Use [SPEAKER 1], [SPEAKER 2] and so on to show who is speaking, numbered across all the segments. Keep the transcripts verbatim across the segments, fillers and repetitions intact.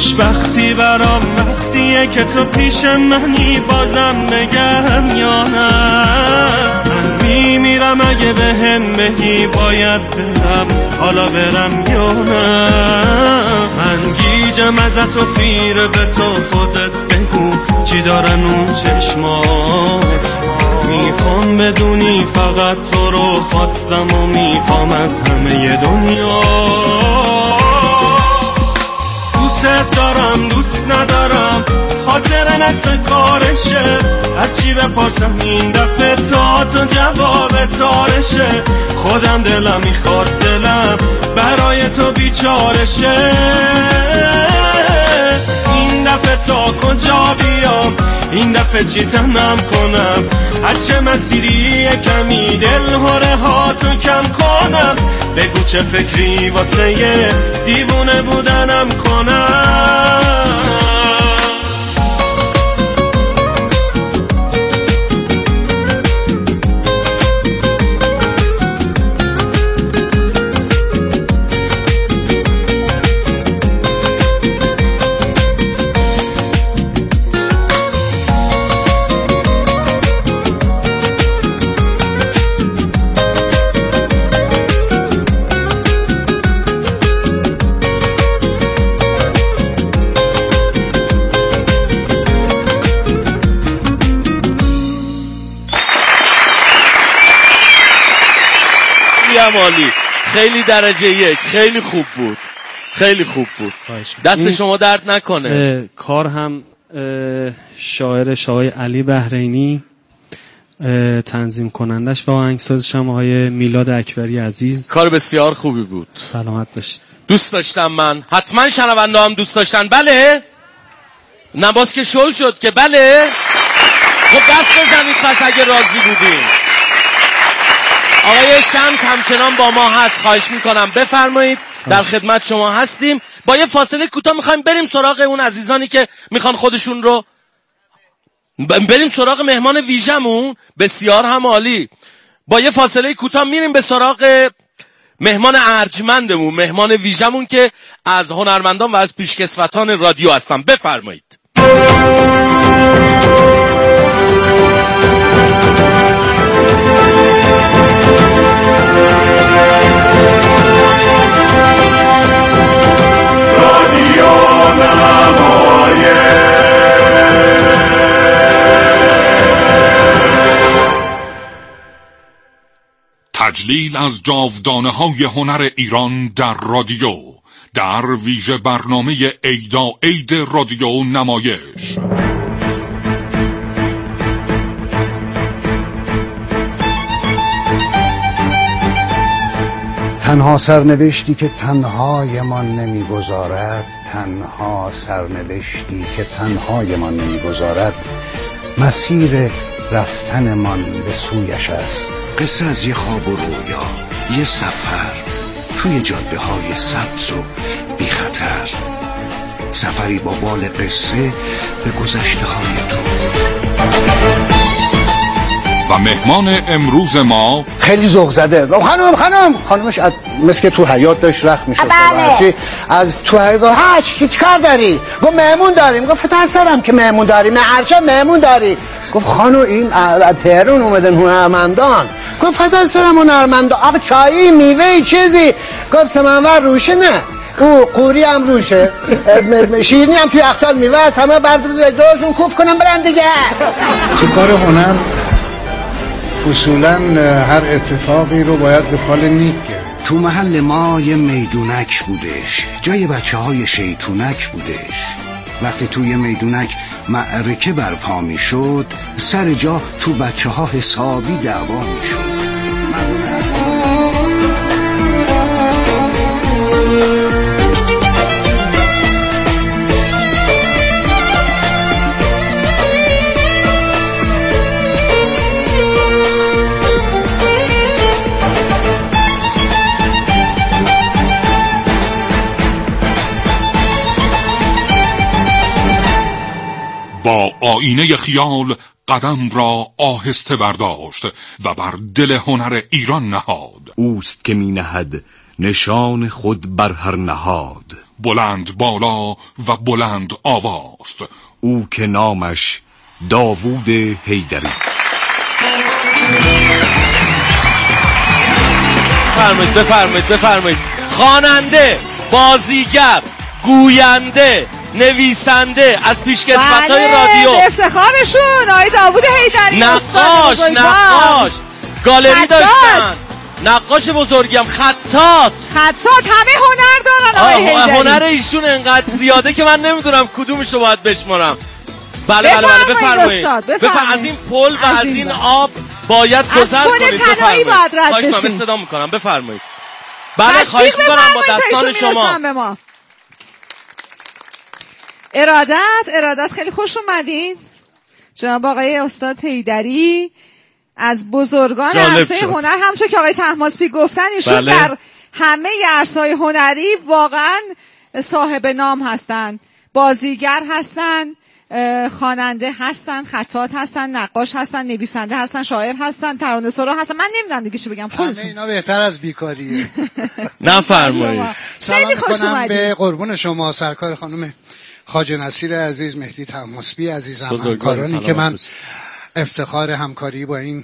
[SPEAKER 1] خوشبختی برام وقتیه که تو پیش منی، بازم بگم یا نه من میمیرم اگه به هم بگی باید برم، حالا برم یا نه. من گیجم ازت و خیره به تو، خودت بگو چی دارن اون چشمات. میخوام بدونی فقط تو رو خواستم و میخوام از همه دنیا. دوست دارم دوست ندارم خاطر نصف کارشه، از چی بپرسم این دفعه تا تو جواب تارشه. خودم دلم میخواد دلم برای تو بیچارشه. این دفعه تا کجا بیام، این دفعه چی تنم کنم، هرچه مسیری کمی دل هره ها تو کم کنم. بگو چه فکری واسه دیوونه بودنم کنم.
[SPEAKER 2] عالی، خیلی درجه یک، خیلی خوب بود، خیلی خوب بود. دست شما درد نکنه.
[SPEAKER 1] کار هم شاعرش آقای علی بحرینی، تنظیم کنندش و آهنگسازش هم آقای میلاد اکبری عزیز.
[SPEAKER 2] کار بسیار خوبی بود.
[SPEAKER 1] سلامت باشید.
[SPEAKER 2] دوست داشتم من، حتما شنونده هم دوست داشتن. بله نباز که شل شد که بله. خب دست بزنید پس اگه راضی بودین. آقای شمس همچنان با ما هست، خواهش میکنم بفرمایید، در خدمت شما هستیم. با یه فاصله کوتاه میخوایم بریم سراغ اون عزیزانی که میخوان خودشون رو بریم سراغ مهمان ویژمون. بسیار هم عالی. با یه فاصله کوتاه میریم به سراغ مهمان ارجمندمون، مهمان ویژمون که از هنرمندان و از پیشکسوتان رادیو هستن. بفرمایید.
[SPEAKER 3] تجلیل از جاودانه های هنر ایران در رادیو، در ویژه برنامه عیدا عید رادیو نمایش.
[SPEAKER 4] تنها سرنوشتی که تنهایمان نمیگذارد، تنها سرنوشتی که تنهایمان نمیگذارد، مسیر رفتنمان به سویش است.
[SPEAKER 5] قصه از یه خواب و رویا، یه سفر توی جاده های سبز و بی خطر، سفری با بال قصه به گذشته های تو.
[SPEAKER 3] و مهمان امروز ما
[SPEAKER 4] خیلی ذوق زده. خانم خانم خانمش از مثل که تو حیاط داشت رخت میشد. بله. از تو حیاط ها چی کار داری؟ گفت مهمون داریم. گفت فترسرم که مهمون داری. هرچه مهمون داری. گفت خانم این از تهران اومدن هنرمندان. گفت فترسرم هنرمندان. آقا چایی میوه چیزی. گفت سمنور روشه نه. او قوری هم روشه، شیرینی هم توی یخچال میوه است، همه بردارن دوشون کوف کنن برن دیگه.
[SPEAKER 6] تو کار هنر اصولا هر اتفاقی رو باید به فال نیک گرفت.
[SPEAKER 5] تو محل ما یه میدونک بودش، جای بچه های شیطونک بودش. وقتی توی میدونک معرکه برپا می شد، سر جا تو بچه ها حسابی دعوا می شد.
[SPEAKER 3] با آینه خیال قدم را آهسته برداشت و بر دل هنر ایران نهاد.
[SPEAKER 7] اوست که می نهد نشان خود بر هر نهاد.
[SPEAKER 3] بلند بالا و بلند آواست.
[SPEAKER 7] او که نامش داوود حیدری.
[SPEAKER 2] بفرمایید بفرمایید بفرمایید. خواننده، بازیگر، گوینده، نویسنده از پیشکسوت‌های رادیو،
[SPEAKER 8] افتخارشون آقای داوود حیدری.
[SPEAKER 2] نقاش نقاش گالری داشتن، نقاش بزرگم، خطاط
[SPEAKER 8] خطاط، همه هنر دارن آقای حیدری.
[SPEAKER 2] هنر ایشون انقدر زیاده که من نمیدونم کدومشو باید بشمارم. بله بله بله بفرمایید. بفرمایید. از این پل و از این آب باید گذر کنید.
[SPEAKER 8] بفرمایید.
[SPEAKER 2] خواهش می‌کنم صدا می‌کنم بفرمایید. بله خواهش می‌کنم با دستان شما.
[SPEAKER 8] ارادت ارادت خیلی خوش اومدین جناب آقای استاد حیدری، از بزرگان عرصه هنر. همونطور که آقای طهماسبی گفتن ایشون بله. در همه عرصه‌های هنری واقعا صاحب نام هستن، بازیگر هستن، خواننده هستن، خطاط هستن، نقاش هستن، نویسنده هستن، شاعر هستن، ترانه‌سرا هستن. من نمیدونم دیگه چی بگم.
[SPEAKER 6] همه اینا بهتر از بیکاریه.
[SPEAKER 2] نفرمایید.
[SPEAKER 6] سلام می‌کنم به قربون شما سرکار خانم خواجه نصیر عزیز، مهدی طهماسبی عزیزم، همکارانی که من افتخار همکاری با این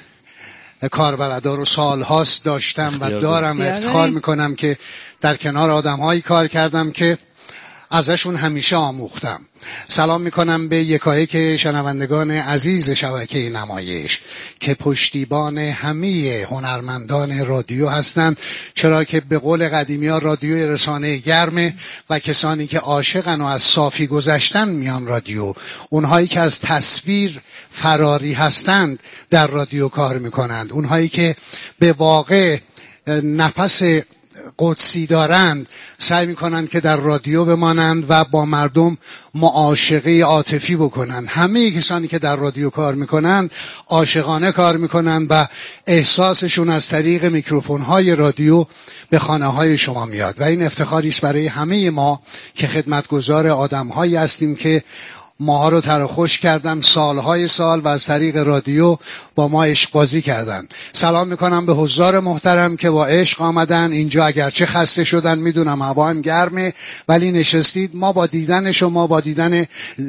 [SPEAKER 6] کاربلدا رو سالهاست داشتم و دارم. افتخار میکنم که در کنار آدم‌هایی کار کردم که ازشون همیشه آموختم. سلام میکنم به یکایک شنوندگان عزیز شبکه نمایش که پشتیبان همه هنرمندان رادیو هستند، چرا که به قول قدیمی ها رادیو رسانه گرمه و کسانی که عاشقن و از صافی گذشتن میان رادیو، اونهایی که از تصویر فراری هستند در رادیو کار میکنند، اونهایی که به واقع نفس قدسی دارند سعی میکنند که در رادیو بمانند و با مردم معاشقه عاطفی بکنند. همه کسانی که در رادیو کار میکنند عاشقانه کار میکنند و احساسشون از طریق میکروفون‌های رادیو به خانه‌های شما میاد و این افتخاری است برای همه ما که خدمتگزار آدم‌هایی هستیم که ماها رو تر و خوش کردن سالهای سال و از طریق رادیو با ما عشق بازی کردن. سلام میکنم به حضار محترم که با عشق آمدن اینجا، اگرچه خسته شدن، میدونم هوا هم گرمه، ولی نشستید. ما با دیدن شما، با دیدن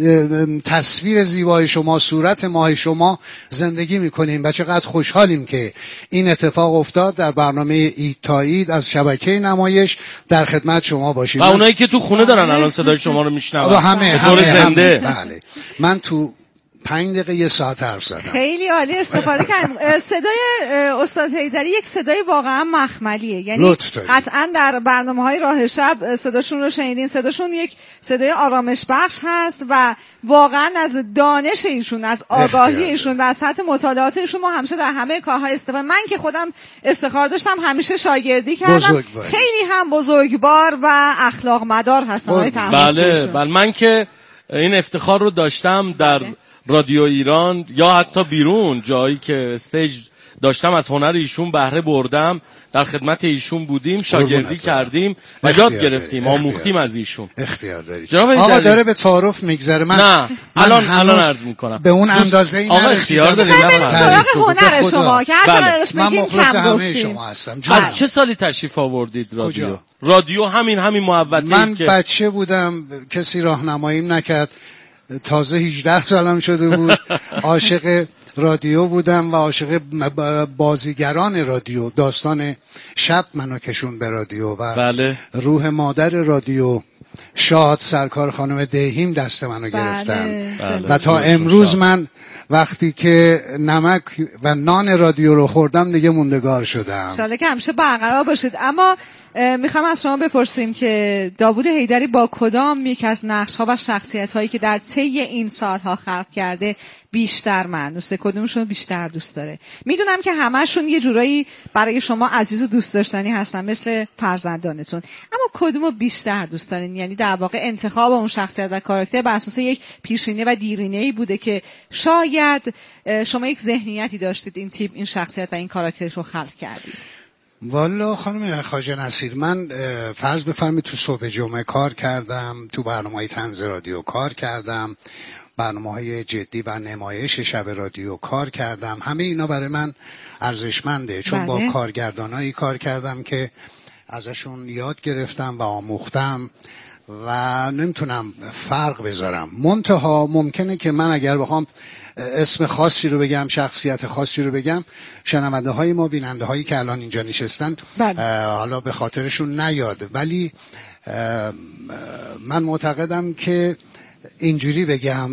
[SPEAKER 6] تصویر زیبای شما، صورت ماه شما زندگی میکنیم و چقدر خوشحالیم که این اتفاق افتاد. در برنامه اید تا اید از شبکه نمایش در خدمت شما باشیم.
[SPEAKER 2] و اونایی که تو خونه دارن الان صدای شما رو میشنون
[SPEAKER 6] همه همه زنده. بله من تو پنج دقیقه یه ساعت حرف زدم.
[SPEAKER 8] خیلی عالی استفاده کردیم. صدای استاد حیدری یک صدای واقعا مخملیه، یعنی قطعا در برنامه‌های راه شب صداشون رو شنیدین. صداشون یک صدای آرامش بخش هست و واقعا از دانش ایشون، از آگاهی ایشون و از سطح مطالعات ایشون ما همیشه در همه کارهای استفاده. من که خودم افتخار داشتم همیشه شاگردی کردم.
[SPEAKER 6] بزرگوار.
[SPEAKER 8] خیلی هم بزرگوار و اخلاق مدار هستن آقای طهماسبی.
[SPEAKER 2] بله بله من که این افتخار رو داشتم در رادیو ایران یا حتی بیرون جایی که استیج داشتم از هنر ایشون بهره بردم، در خدمت ایشون بودیم، شاگردی کردیم و یاد گرفتیم، آموختیم از ایشون.
[SPEAKER 6] اختیار دارید. آقا داره به تعارف میگذره. من
[SPEAKER 2] نه الان الان عرض میکنم
[SPEAKER 6] به اون اندازه این
[SPEAKER 2] آقا اختیار دارید.
[SPEAKER 8] من سراغ هنر شما که
[SPEAKER 6] من مخلص همه شما هستم.
[SPEAKER 2] از چه سالی تشریف آوردید رادیو؟ رادیو همین همین محوطه‌ای
[SPEAKER 6] من
[SPEAKER 2] که
[SPEAKER 6] بچه بودم، کسی راهنماییم نکرد، تازه هجده سالم شده بود. عاشق رادیو بودم و عاشق بازیگران رادیو. داستان شب منو کشون به رادیو و
[SPEAKER 2] بله.
[SPEAKER 6] روح مادر رادیو شاد سرکار خانم دهیم دست منو گرفتن.
[SPEAKER 2] بله.
[SPEAKER 6] و تا امروز من وقتی که نمک و نان رادیو رو خوردم دیگه موندگار شدم.
[SPEAKER 8] انشالله که همیشه برقرار باشید. اما میخوام از شما بپرسیم که داوود حیدری با کدام یک از نقش‌ها و شخصیت‌هایی که در طی این سال‌ها خلق کرده بیشتر معنوسه؟ کدومشون بیشتر دوست داره؟ میدونم که همه‌شون یه جورایی برای شما عزیز و دوست داشتنی هستن مثل فرزندانتون، اما کدومو بیشتر دوست دارین؟ یعنی در واقع انتخاب اون شخصیت و کاراکتر بر اساس یک پیشینه و دیرینه‌ای بوده که شاید شما یک ذهنیتی داشتید این تیپ این شخصیت و این کاراکتر رو خلق کردید.
[SPEAKER 6] والا خانم خواجه نصیر، من فرض بفرمایید تو صبح جمعه کار کردم، تو برنامه‌های طنز رادیو کار کردم، برنامه‌های جدی و نمایش شب رادیو کار کردم. همه اینا برای من ارزشمنده چون بله. با کارگردانایی کار کردم که ازشون یاد گرفتم و آموختم. و نمیتونم فرق بذارم. منتها ممکنه که من اگر بخوام اسم خاصی رو بگم، شخصیت خاصی رو بگم، شنونده های ما، بیننده هایی که الان اینجا نشستن حالا به خاطرشون نیاد، ولی من معتقدم که اینجوری بگم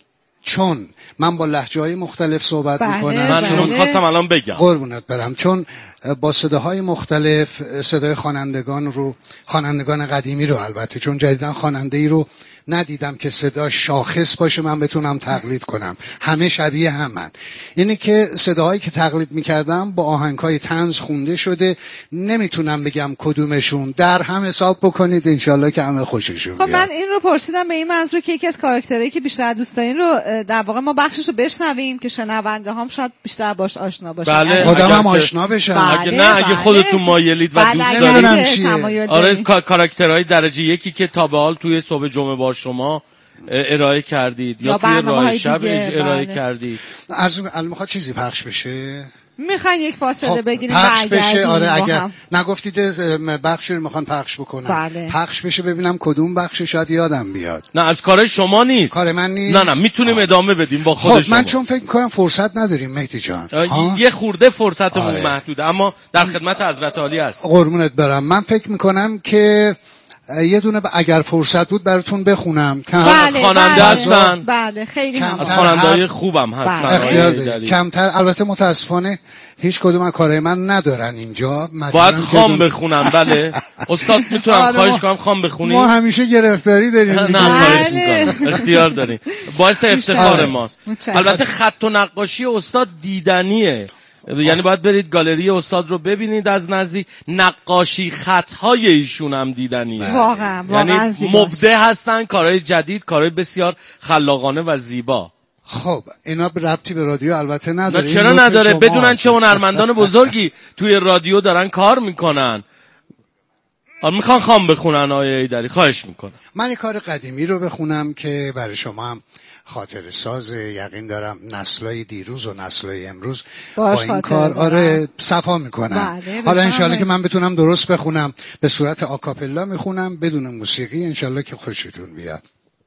[SPEAKER 6] چون من با لهجه های مختلف صحبت
[SPEAKER 8] بله
[SPEAKER 6] میکنم.
[SPEAKER 2] من
[SPEAKER 8] بله.
[SPEAKER 2] خواستم الان بگم
[SPEAKER 6] قربونت برم، چون با صداهای مختلف صدای خوانندگان رو، خوانندگان قدیمی رو البته، چون جدیدن خواننده ای رو ندیدم که صدا شاخص باشه من بتونم تقلید کنم، همه شبیه همن. اینه که صداهایی که تقلید میکردم با آهنگهای طنز خونده شده، نمیتونم بگم کدومشون، در هم حساب بکنید انشالله که همه خوششون
[SPEAKER 8] خب
[SPEAKER 6] بیاد.
[SPEAKER 8] من این رو پرسیدم به این منظور که یکی از کاراکترهایی که بیشتر دوست دارین رو در واقع ما بخشش رو بشنویم که شنونده هم شاید بیشتر باش آشنا باشن.
[SPEAKER 2] بله.
[SPEAKER 6] خودم هم
[SPEAKER 2] اگر
[SPEAKER 6] آشنا بشم.
[SPEAKER 8] بله،
[SPEAKER 2] اگه نه اگه
[SPEAKER 8] بله.
[SPEAKER 2] خودتون مایلید و
[SPEAKER 8] بله،
[SPEAKER 2] دوست
[SPEAKER 8] اگه
[SPEAKER 2] دارید
[SPEAKER 6] نمی‌دونم
[SPEAKER 8] که
[SPEAKER 6] چیه.
[SPEAKER 8] تمایل
[SPEAKER 2] آره
[SPEAKER 8] دارین.
[SPEAKER 2] کا- کاراکترهای درجه یکی که تا به حال توی صبح جمعه با شما ارائه کردید یا,
[SPEAKER 8] یا
[SPEAKER 2] توی
[SPEAKER 8] برنامه‌های
[SPEAKER 2] راه شب
[SPEAKER 8] دیگه،
[SPEAKER 2] ارائه
[SPEAKER 8] بله.
[SPEAKER 2] کردید.
[SPEAKER 6] از الان میخواد چیزی پخش بشه.
[SPEAKER 8] میخواین یک فاصله
[SPEAKER 6] خب
[SPEAKER 8] بگیریم
[SPEAKER 6] پخش بشه.
[SPEAKER 8] برگردیم
[SPEAKER 6] آره
[SPEAKER 8] با
[SPEAKER 6] اگر
[SPEAKER 8] هم.
[SPEAKER 6] نگفتید بخشی رو میخوان پخش بکنن،
[SPEAKER 8] بله.
[SPEAKER 6] پخش بشه ببینم کدوم بخش شاید یادم بیاد.
[SPEAKER 2] نه از کار شما نیست.
[SPEAKER 6] کار من نیست.
[SPEAKER 2] نه نه میتونیم
[SPEAKER 6] آه.
[SPEAKER 2] ادامه بدیم با خود
[SPEAKER 6] خب
[SPEAKER 2] شما.
[SPEAKER 6] من چون فکر میکنم فرصت نداریم مهدی جان.
[SPEAKER 2] آه، یه خورده فرصتمون
[SPEAKER 6] آره.
[SPEAKER 2] محدوده اما در خدمت حضرت عالی هست.
[SPEAKER 6] قربونت برم. من فکر میکنم که یه دونه ب... اگر فرصت بود براتون بخونم.
[SPEAKER 8] بله
[SPEAKER 2] خواننده
[SPEAKER 8] بله.
[SPEAKER 2] هستن.
[SPEAKER 8] بله خیلی
[SPEAKER 6] کم
[SPEAKER 8] ممنون.
[SPEAKER 2] از
[SPEAKER 6] تر
[SPEAKER 2] خواننده‌های
[SPEAKER 6] هر-
[SPEAKER 2] خوبم هستن.
[SPEAKER 8] بله.
[SPEAKER 6] اختیار
[SPEAKER 2] آقای
[SPEAKER 6] دارید.
[SPEAKER 2] جلیلی.
[SPEAKER 6] کمتر البته متاسفانه هیچ کدوم از کارهای من ندارن اینجا.
[SPEAKER 2] باید
[SPEAKER 6] مجبورم
[SPEAKER 2] خام
[SPEAKER 6] بدون-
[SPEAKER 2] بخونم. بله استاد میتونم
[SPEAKER 6] آره،
[SPEAKER 2] خواهش
[SPEAKER 6] ما-
[SPEAKER 2] کنم خام بخونیم؟
[SPEAKER 6] ما همیشه گرفتاری داریم
[SPEAKER 2] نه
[SPEAKER 6] دیگه.
[SPEAKER 2] خواهش
[SPEAKER 8] بله.
[SPEAKER 2] میکنم اختیار داریم. باعث افتخار
[SPEAKER 6] آره.
[SPEAKER 2] ماست.
[SPEAKER 8] متشکرم.
[SPEAKER 2] البته خط و نقاشی استاد دیدنیه، یعنی باید برید گالری استاد رو ببینید از نزدیک. نقاشی خطهای ایشون هم دیدنیه.
[SPEAKER 8] واقعا واقعا
[SPEAKER 2] یعنی
[SPEAKER 8] زیباست.
[SPEAKER 2] مبدع هستن، کارهای جدید، کارهای بسیار خلاقانه و زیبا.
[SPEAKER 6] خب اینا ربطی به رادیو البته نداره.
[SPEAKER 2] نه
[SPEAKER 6] این
[SPEAKER 2] چرا
[SPEAKER 6] لطف
[SPEAKER 2] نداره؟
[SPEAKER 6] شما
[SPEAKER 2] بدونن
[SPEAKER 6] هست.
[SPEAKER 2] چه هنرمندان بزرگی توی رادیو دارن کار میکنن. میخوان خام بخونن آیه ایدری، خواهش میکنم.
[SPEAKER 6] من یک کار قدیمی رو بخونم که برای شما هم خاطر ساز. یقین دارم نسلای دیروز و نسلای امروز با این کار آره صفا میکنن.
[SPEAKER 8] بله،
[SPEAKER 6] حالا انشالله
[SPEAKER 8] بله.
[SPEAKER 6] که من بتونم درست بخونم، به صورت آکاپلا میخونم بدون موسیقی، انشالله که خوشتون بیاد.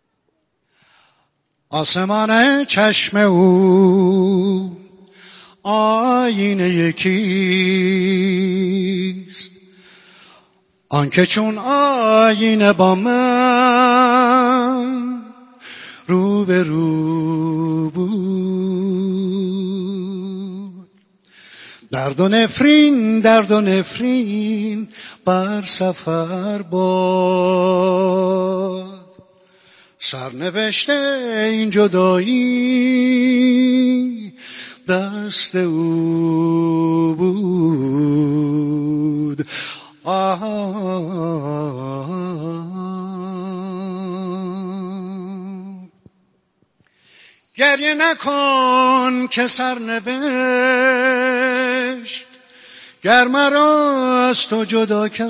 [SPEAKER 6] آسمان چشم او آینه یکیست، آنکه چون آینه با من رو به رو بود. درد و نفرین درد و نفرین بر سفر باد، سرنوشته این جدایی دست او بود. آه گریه نکن که سرنوشت گر مرا از تو جدا کرد،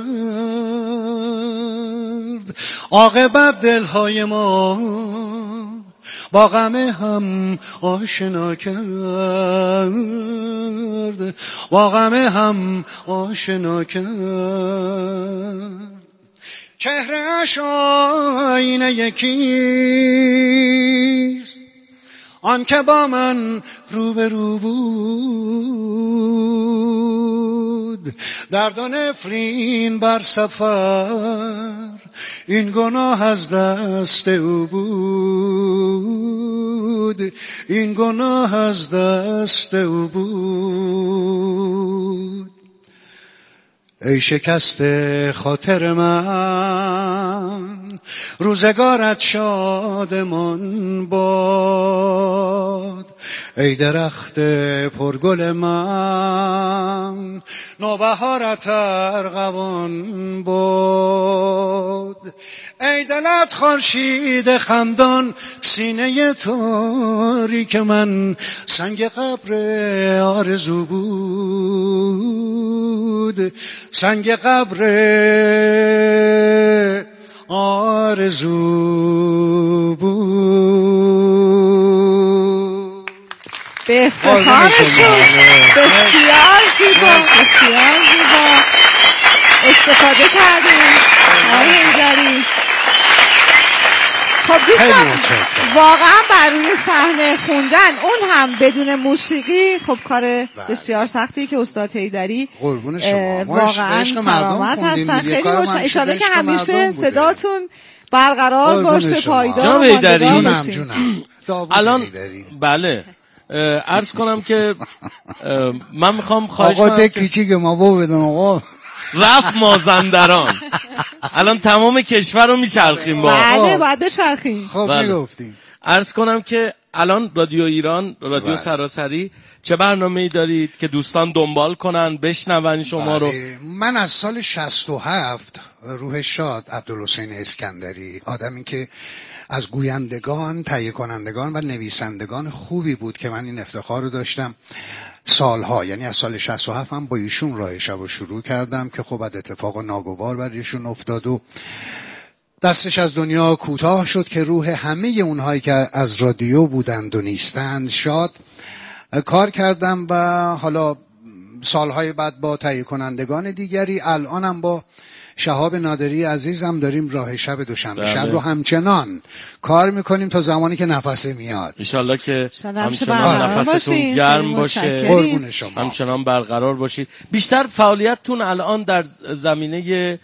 [SPEAKER 6] عاقبت دلهای ما با غم هم آشنا کرد، با غم هم آشنا کرد. چهره اش آینه یکیست، آن که با من رو به رو بود. درد و نفرین بر سفر این گناه از دست او بود، این گناه از دست او بود. ای شکست خاطر من روزگارت شادمان باد، ای درخت پرگل من نوبهارت ارغوان باد. ای دلت خورشید خندان سینه تاریک من سنگ قبر آرزو بود، سنگ قبر آرزو بود.
[SPEAKER 8] به افتخارشون بسیار زیبا، بسیار زیبا استفاده کردیم آقای ایدری. خب دوستان واقعا بر روی صحنه خوندن اون هم بدون موسیقی خب کار بسیار سختی که استاد حیدری
[SPEAKER 6] قربون شما
[SPEAKER 8] واقعا سلامت هستن. خیلی باشه ان شاءالله که همیشه صداتون برقرار باشه، پایدار
[SPEAKER 6] باشه. جونم جونم
[SPEAKER 2] الان بله عرض کنم که من میخوام خواهش کنم
[SPEAKER 6] آقا دکی که ما بو بدون آقا
[SPEAKER 2] رفت مازندران. الان تمام کشور رو میچرخیم با
[SPEAKER 8] بله باید بچرخیم.
[SPEAKER 6] خب میگفتیم
[SPEAKER 2] عرض کنم که الان رادیو ایران، رادیو بله. سراسری چه برنامه‌ای دارید که دوستان دنبال کنن بشنون شما
[SPEAKER 6] بله.
[SPEAKER 2] رو؟
[SPEAKER 6] من از سال شصت و هفت روح شاد عبدالحسین اسکندری، آدمی که از گویندگان، تهیه کنندگان و نویسندگان خوبی بود که من این افتخار رو داشتم سالها، یعنی از سال شصت و هفت هم با ایشون راه شب رو شروع کردم که خب اتفاق ناگوار برایشون افتاد و دستش از دنیا کوتاه شد که روح همه اونهایی که از رادیو بودند و نیستند شاد. کار کردم و حالا سالهای بعد با تهیه کنندگان دیگری، الانم با شهاب نادری عزیزم داریم راه شب دوشنبه شب رو همچنان کار میکنیم تا زمانی که نفسه میاد.
[SPEAKER 2] انشالله که همچنان نفستون گرم باشه،
[SPEAKER 6] قربون شما،
[SPEAKER 2] همچنان برقرار باشید. بیشتر فعالیتتون الان در زمینه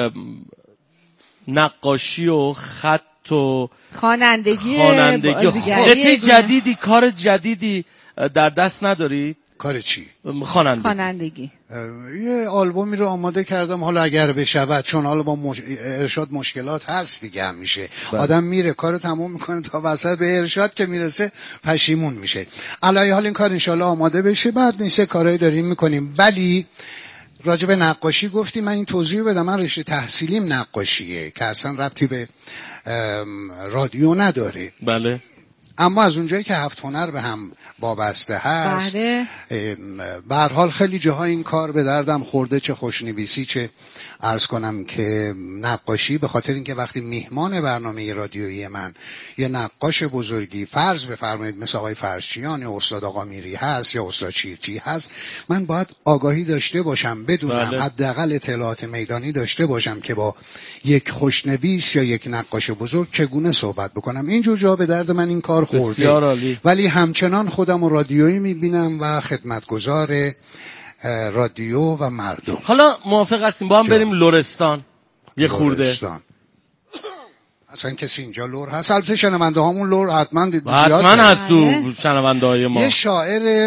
[SPEAKER 2] نقاشی و خط و
[SPEAKER 8] خوانندگی،
[SPEAKER 2] خوانندگی قطعه جدیدی، کار جدیدی در دست ندارید؟
[SPEAKER 6] کار چی؟
[SPEAKER 2] خوانندگی.
[SPEAKER 8] خوانندگی.
[SPEAKER 6] یه آلبومی رو آماده کردم، حالا اگر بشود، چون حالا با مش... ارشاد مشکلات هست دیگه، هم میشه بله. آدم میره کارو تموم میکنه تا وسط به ارشاد که میرسه پشیمون میشه. الان حال این کار انشالله آماده بشه، بعد نیسته کارهایی داریم میکنیم. ولی راجع به نقاشی گفتی، من این توضیح بدم. من رشته تحصیلیم نقاشیه که اصلا ربطی به رادیو نداره.
[SPEAKER 2] بله.
[SPEAKER 6] اما از اونجایی که هفت هنر به هم وابسته هست،
[SPEAKER 8] بله.
[SPEAKER 6] به هر حال خیلی جاها این کار به دردم خورده، چه خوشنویسی چه عرض کنم که نقاشی، به خاطر اینکه وقتی میهمان برنامه رادیویی من یه نقاش بزرگی فرض بفرمایید مثل آقای فرشچیان یا استاد آقا میری هست یا استاد شیرچی هست، من باید آگاهی داشته باشم، بدونم بله. حداقل اطلاعات میدانی داشته باشم که با یک خوشنویس یا یک نقاش بزرگ چگونه صحبت بکنم. اینجور جا به درد من این کار خورده، ولی همچنان خودم رادیویی میبینم و خدمتگزار رادیو و مردم.
[SPEAKER 2] حالا موافق هستیم با هم بریم لرستان یه خورده؟
[SPEAKER 6] لرستان اصلا کسی اینجا لور هست؟ البته شنونده هامون لور حتما دید،
[SPEAKER 2] حتما هست تو شنونده های ما.
[SPEAKER 6] یه شاعر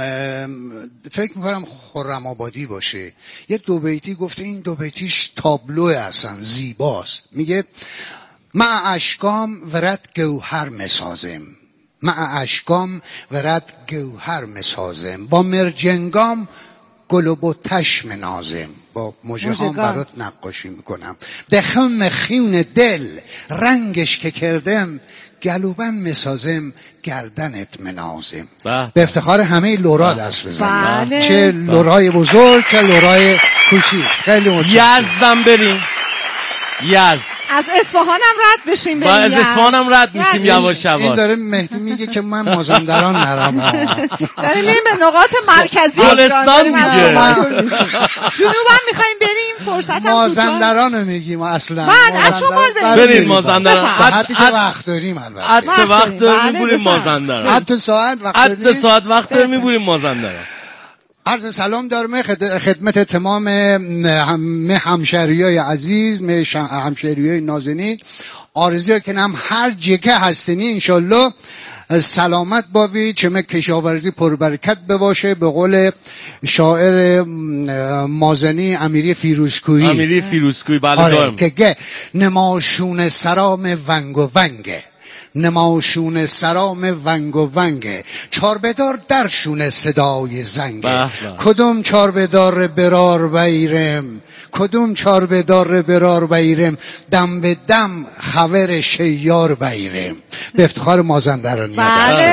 [SPEAKER 6] فکر میکنم خرم آبادی باشه، یه دو بیتی گفته، این دو بیتیش تابلوه اصلا زیباست. میگه مع اشکام ورد گوهر مسازم، مع اشکام ورد گوهر مسازم، با مرجنگام گل و بتش منازم، با مژه هام برات نقاشی میکنم، به خم خیون دل رنگش که کردم، گلوبن مسازم گردنت منازم. به افتخار همه لورا دست بزنیم، چه لورای بزرگ چه لورای کوچیک. خیلی متشکرم.
[SPEAKER 2] یزدم بریم، یزد.
[SPEAKER 8] از اصفهان هم رد بشیم بریم.
[SPEAKER 2] از اصفهان هم رد میشیم یواش یواش.
[SPEAKER 6] این داره مهدی میگه که من مازندران نرم.
[SPEAKER 8] داریم میریم به نقاط مرکزی
[SPEAKER 2] گلستان میگه.
[SPEAKER 8] جنوبم میخوایم بریم، فرصت هم
[SPEAKER 6] مازندران میگیم اصلا.
[SPEAKER 8] بعد از شمال بریم.
[SPEAKER 2] بریم مازندران.
[SPEAKER 6] حتی که وقت داریم البته.
[SPEAKER 2] حتی وقت داریم میبوریم مازندران.
[SPEAKER 6] حتی ساعت وقت داریم.
[SPEAKER 2] حتی ساعت وقت داریم میبوریم مازندران.
[SPEAKER 6] عرض سلام دارم خدمت تمام همشهریای عزیز، همشهریای نازنین. آرزوی کنم هر جگه هستنی انشالله سلامت باوی، چمه کشاورزی پربرکت بباشه، به قول شاعر مازنی امیری فیروزکویی.
[SPEAKER 2] امیری فیروزکویی بله.
[SPEAKER 6] آره که گه نماشون سرام ونگ و ونگه، نماشون سرام ونگ و ونگه، چاربدار درشون صدای زنگه، کدوم چاربدار برار بیرم، کدوم چاربدار برار بیرم، دم به دم خبر شیار بیرم. به افتخار مازندران.
[SPEAKER 8] بله.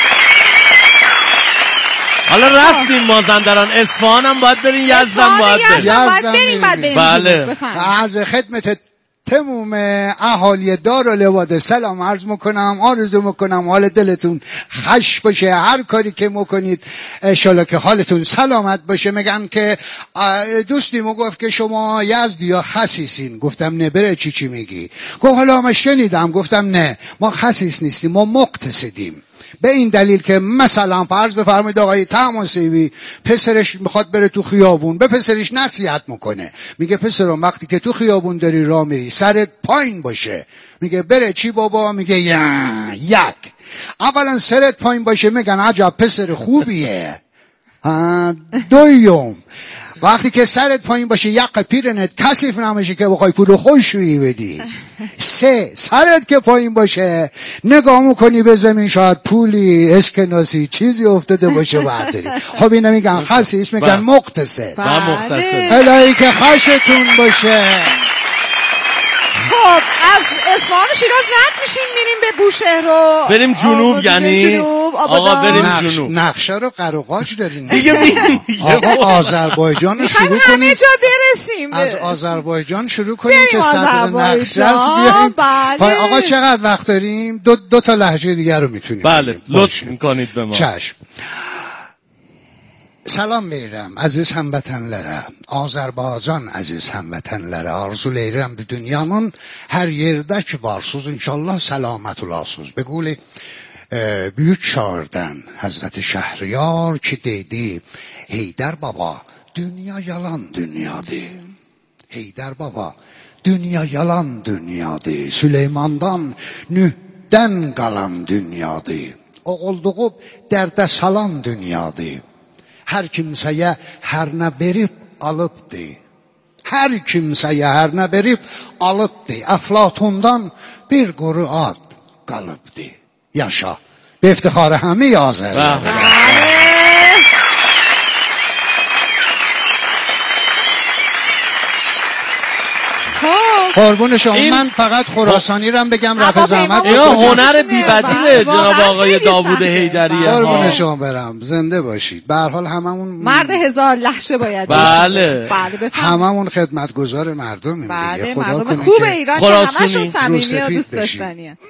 [SPEAKER 2] حالا رفتیم مازندران، اصفهان هم باید بریم، یزدم باید بریم.
[SPEAKER 8] یزدم باید بریم.
[SPEAKER 2] بله.
[SPEAKER 6] از خدمت تموم اهالی دار و لواده سلام عرض میکنم، آرزو میکنم حال دلتون خوش باشه، هر کاری که میکنید انشالله که حالتون سلامت باشه. میگن که دوستی مو گفت که شما یزدی یا خسیسین، گفتم نه بره چی چی میگی؟ گفت حالا ما شنیدم، گفتم نه ما خسیس نیستیم، ما مقتصدیم. به این دلیل که مثلا فرض بفرمایید آقای طهماسبی پسرش میخواد بره تو خیابون، به پسرش نصیحت میکنه، میگه پسرم وقتی که تو خیابون داری راه میری سرت پایین باشه. میگه بره چی بابا؟ میگه یا یک اولا سرت پایین باشه، میگن عجب پسر خوبیه. دویم وقتی که سرت پایین باشه یق پیرنت کثیف نمیشه که بخوای پول خوشویی بدی. سه سرت که پایین باشه نگاه میکنی به زمین شاید پولی اسکناسی چیزی افتاده باشه برداری. خب اینا میگن خسیس، میگن مقتصد. الهی که خشتون باشه.
[SPEAKER 8] خب از اصفهان شیراز رد میشیم میریم به بوشهر رو
[SPEAKER 2] بریم جنوب، یعنی
[SPEAKER 8] جنوب
[SPEAKER 2] آقا بریم
[SPEAKER 6] نقش...
[SPEAKER 2] جنوب.
[SPEAKER 6] نقشه رو قراقاج دارین
[SPEAKER 2] دیگه بریم
[SPEAKER 6] آقا آذربایجان رو شروع کنیم،
[SPEAKER 8] همه جا برسیم.
[SPEAKER 6] از آذربایجان شروع کنیم که
[SPEAKER 8] بریم
[SPEAKER 6] صدر نقشه است بیاییم.
[SPEAKER 8] بله.
[SPEAKER 6] آقا چقدر وقت داریم؟ دو, دو تا لهجه دیگر رو میتونیم.
[SPEAKER 2] بله لطف میکنید به ما.
[SPEAKER 6] چشم. Salam verirəm əziz həmvətənlərə, Azərbaycan əziz həmvətənlərə, arzulayıram bu dünyanın hər yerdə ki varsınız, inşallah səlamət olasınız. به قول büyük şairdən Həzrəti Şəhriyar ki dedi, Heydər baba, dünya yalan dünyadır. Heydər baba, dünya yalan dünyadır. Süleymandan, Nühdən qalan dünyadır. O olduğu dərdə salan dünyadır. Hər kimsəyə hər nə verib alıbdı. Hər kimsəyə hər nə verib alıbdı. Əflatundan bir quru ad qalıbdı. Yaşa. به افتخار همه آذریان. قربون شما. من فقط خراسانی رم بگم رفع زحمت.
[SPEAKER 2] اینا هنر بی‌بدیل جناب آقای داوود حیدریه.
[SPEAKER 6] قربون شما برم، زنده باشید. به هر حال هممون
[SPEAKER 8] مرد هزار لهجه باید.
[SPEAKER 2] بله.
[SPEAKER 6] هممون خدمتگزار مردمیم.
[SPEAKER 8] بله
[SPEAKER 6] خدا
[SPEAKER 8] مردم
[SPEAKER 6] کنه
[SPEAKER 8] خوب ایران که همشون صمیمی و
[SPEAKER 6] روسفید
[SPEAKER 8] دوست داشتنیه.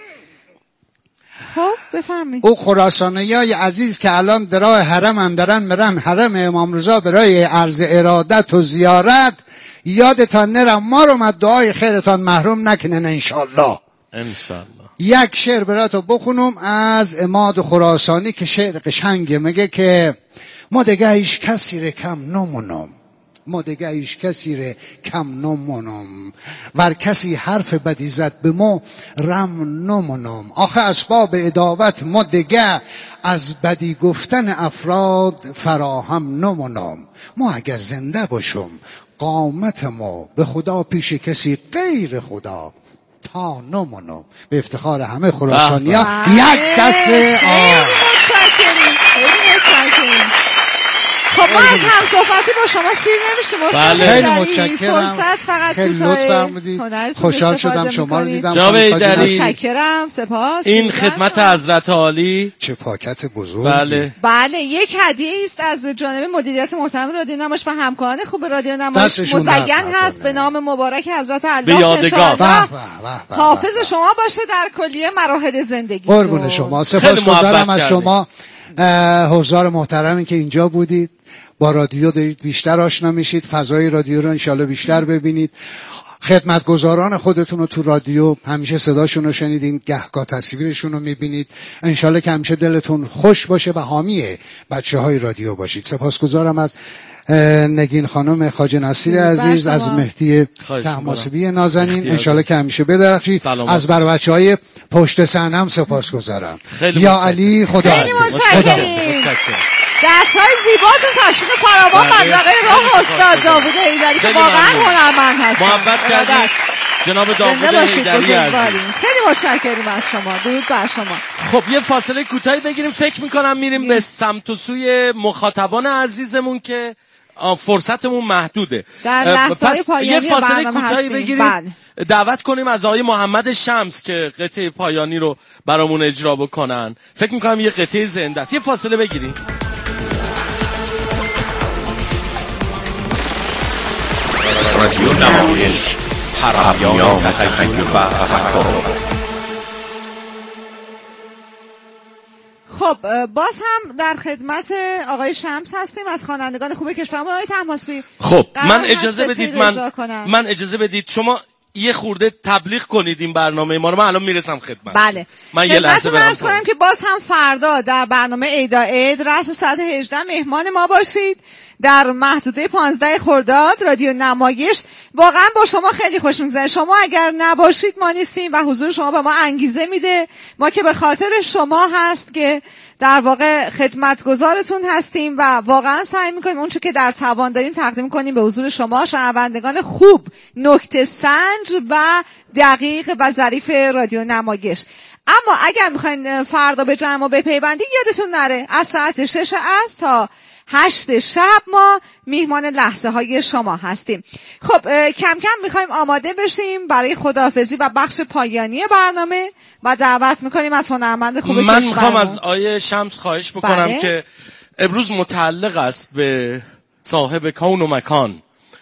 [SPEAKER 8] خب بفرمایید.
[SPEAKER 6] او خراسانیای عزیز که الان در راه حرم اندرن مرن حرم امام رضا برای عرض ارادت و زیارت، یادتان نرم ما رو مد دعای خیرتان محروم نکنن انشالله.
[SPEAKER 2] انشالله.
[SPEAKER 6] یک شعر براتو بخونم از عماد خراسانی که شعر قشنگه. میگه که ما دیگه هیچ کسی رو کم نمونم، ما دیگه هیچ کسی رو کم نمونم، ور کسی حرف بدی زد به ما رم نمونم. آخه اسباب اداوت ما دیگه از بدی گفتن افراد فراهم نمونم. ما اگر زنده باشم قامت ما به خدا پیش کسی غیر خدا تا نمونم. به افتخار همه خراسانی ها یک دست آه.
[SPEAKER 8] خیلی متشکرم. خب ما از هم صحبتی با شما سیر نمیشیم.
[SPEAKER 6] بله. خیلی متشکرم. خیلی لطف فرمودید. خوشحال شدم شما رو دیدم.
[SPEAKER 2] جناب حیدری
[SPEAKER 8] متشکرم. سپاس.
[SPEAKER 2] این خدمت حضرت عالی
[SPEAKER 6] چه پاکت بزرگی.
[SPEAKER 2] بله
[SPEAKER 8] بله یک هدیه است از جانب مدیریت محترم رادیو نمایش و همکاران خوب رادیو نمایش مزین هست به نام مبارک حضرت الله.
[SPEAKER 2] به یادگار.
[SPEAKER 8] حافظ شما باشه در کلیه مراحل زندگی.
[SPEAKER 6] قربون شما. سپاسگزارم از شما حضار محترمی که اینجا بودید. با رادیو دارید بیشتر آشنا میشید، فضای رادیو رو انشالله بیشتر ببینید. خدمتگزاران خودتون رو تو رادیو همیشه صداشون رو شنیدین، گهگاه تصویرشون رو میبینید. انشالله که همیشه دلتون خوش باشه و حامی بچه های رادیو باشید. سپاسگزارم از نگین خانم خواجه نصیر عزیز، از مهدی طهماسبی نازنین، انشالله که همیشه بدرخشید. از بر بچه های پشت صحنه هم سپاسگزارم. یا علی خدا
[SPEAKER 8] حافظ. دست‌های زیباتون تشویق فراوان مدرقه راه استاد داوود حیدری که واقعا هنرمند هستن.
[SPEAKER 2] محبت کردید جناب داوود حیدری عزیز.
[SPEAKER 8] خیلی متشکرم از شما. درود بر شما.
[SPEAKER 2] خب یه فاصله کوتاهی بگیریم. فکر می‌کنم میریم به سمت و سوی مخاطبان عزیزمون که فرصتمون محدوده.
[SPEAKER 8] در لحظه‌های پایانی
[SPEAKER 2] یه فاصله
[SPEAKER 8] برنامه
[SPEAKER 2] کوتاهی بگیریم. بله. دعوت کنیم از آقای محمد شمس که قطعه پایانی رو برامون اجرا بکنن. فکر می‌کنم یه قطعه زنده است. یه فاصله بگیریم.
[SPEAKER 9] رادیو نمایش
[SPEAKER 7] پرهمیان تخیل و تفکر.
[SPEAKER 8] خب باز هم در خدمت آقای شمس هستیم از خوانندگان خوب کشور. آقای طهماسبی
[SPEAKER 2] خب من اجازه بدید من من اجازه بدید شما یه خورده تبلیغ کنید این برنامه ما رو. من الان میرسم خدمت.
[SPEAKER 8] بله
[SPEAKER 2] من یه لحظه برم
[SPEAKER 8] کنم که باز هم فردا در برنامه عیدا عید رأس ساعت هجده مهمان ما باشید در محدوده پانزده خرداد رادیو نمایش. واقعا با شما خیلی خوش میگذره. شما اگر نباشید ما نیستیم و حضور شما به ما انگیزه میده. ما که به خاطر شما هست که در واقع خدمتگزارتون هستیم و واقعا سعی میکنیم اون چه که در توان داریم تقدیم کنیم به حضور شما شنوندگان خوب، نکته سنج و دقیق و ظریف رادیو نمایش. اما اگر میخواین فردا به جمع ما بپیوندید یادتون نره از ساعت شش عصر تا هشت شب ما میهمان لحظه های شما هستیم. خب کم کم میخوایم آماده بشیم برای خداحافظی و بخش پایانی برنامه و دعوت میکنیم از هنرمند خوب
[SPEAKER 2] من
[SPEAKER 8] کشورمون.
[SPEAKER 2] میخوام از آیه شمس خواهش بکنم
[SPEAKER 8] بله؟
[SPEAKER 2] که امروز متعلق است به صاحب کون و مکان،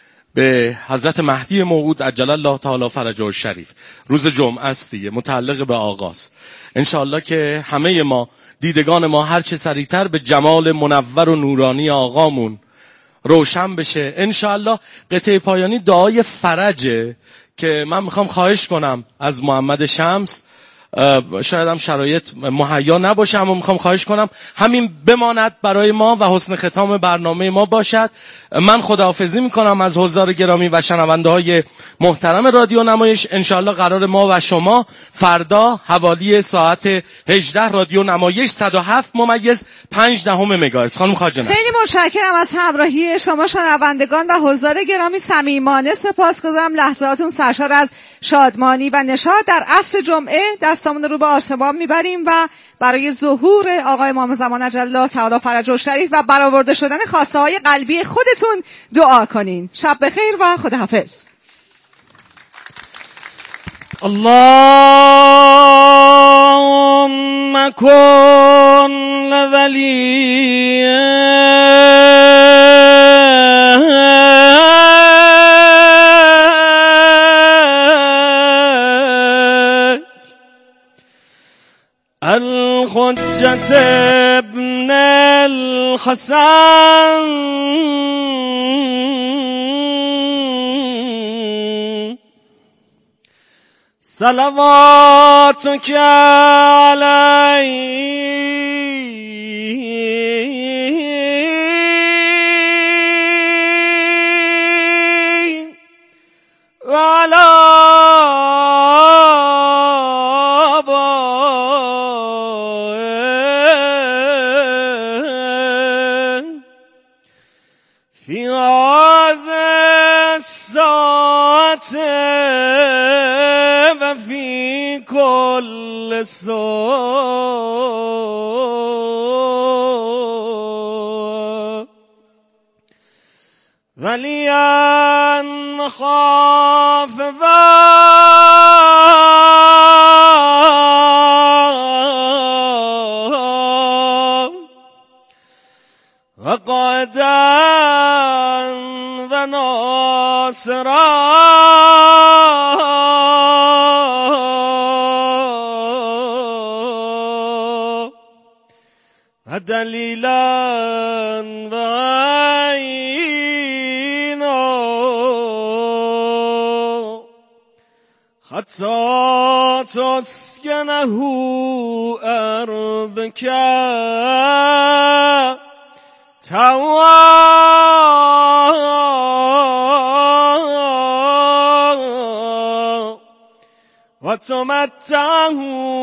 [SPEAKER 2] به حضرت مهدی موعود عجل الله تعالی فرجه الشریف. روز جمعه است دیگه، متعلق به آغاز. انشاءالله که همه ما دیدگان ما هر چه سریعتر به جمال منور و نورانی آقامون روشن بشه. انشاءالله قطعه پایانی دعای فرجه که من میخوام خواهش کنم از محمد شمس، شاید هم شرایط مهیا نباشه اما میخوام خواهش کنم همین بماند برای ما و حسن ختام برنامه ما باشد. من خداحافظی میکنم از حضار گرامی و شنونده های محترم رادیو نمایش. انشاءالله قرار ما و شما فردا حوالی ساعت هجده رادیو نمایش صد و هفت ممیز پنج دهم مگاهرتز. خانم خواجه نصیر
[SPEAKER 8] خیلی متشکرم از همراهی شما شنوندگان و حضار گرامی. صمیمانه سپاسگزارم. لحظاتون سرشار از شادمانی و نشاط در عصر جمعه دستامون رو به آسمان میبریم و برای ظهور آقای امام زمان عجل الله تعالی فرجه الشریف و برآورده شدن خواسته های قلبی خودتون دعا کنین. شب بخیر و خداحافظ.
[SPEAKER 1] اللهم کن ولی الحجة ابن الحسن صلواتك عليه وعلى في هذه الساعة وفي كل ساعة وليا خافضا وقعدا وناصرا ودليلا وعينا حتى تسكنه أرضك توا وتمتعه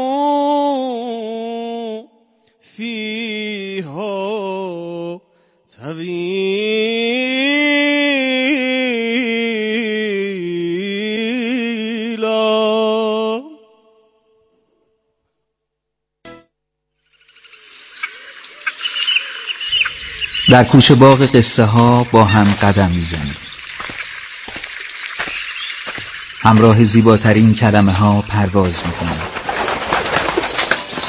[SPEAKER 1] فيها طويلا.
[SPEAKER 9] در کوچه باغ قصه ها با هم قدم میزنیم، همراه زیباترین کلمه ها پرواز میکنیم.